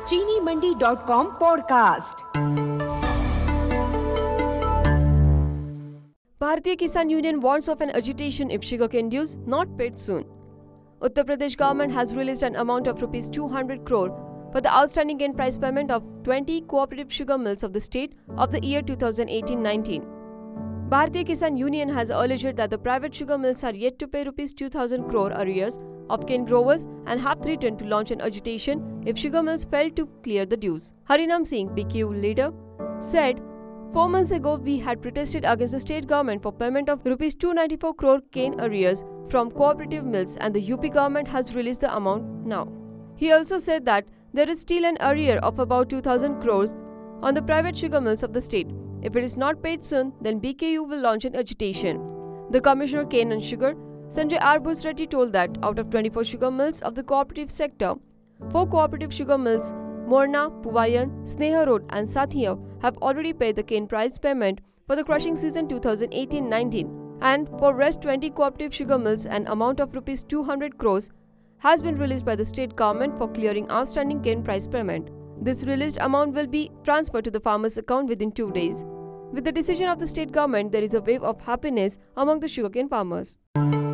चीनीमंडी.com podcast. Bharatiya Kisan Union warns of an agitation if sugarcane dues not paid soon. Uttar Pradesh government has released an amount of Rs 200 crore for the outstanding cane price payment of 20 cooperative sugar mills of the state of the year 2018-19. Bharatiya Kisan Union has alleged that the private sugar mills are yet to pay Rs 2,000 crore arrears of cane growers and have threatened to launch an agitation if sugar mills fail to clear the dues. Harinam Singh, BKU leader, said, 4 months ago, we had protested against the state government for payment of Rs 294 crore cane arrears from cooperative mills, and the UP government has released the amount now. He also said that there is still an arrear of about 2,000 crores on the private sugar mills of the state. If it is not paid soon, then BKU will launch an agitation. The Commissioner Cane and Sugar, Sanjay R. Busreddy, told that out of 24 sugar mills of the cooperative sector, 4 cooperative sugar mills, Morna, Puvayan, Sneha Road and Sathiya, have already paid the cane price payment for the crushing season 2018-19. And for rest 20 cooperative sugar mills, an amount of Rs 200 crores has been released by the state government for clearing outstanding cane price payment. This released amount will be transferred to the farmer's account within 2 days. With the decision of the state government, there is a wave of happiness among the sugarcane farmers.